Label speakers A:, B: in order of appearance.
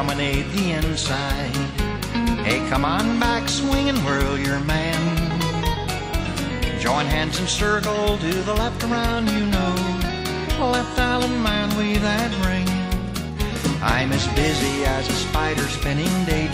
A: dominate the inside. Hey, come on back, swing and whirl your man. Join hands and circle to the left around, you know. Left Island man, weave that ring. I'm as busy as a spider spinning day.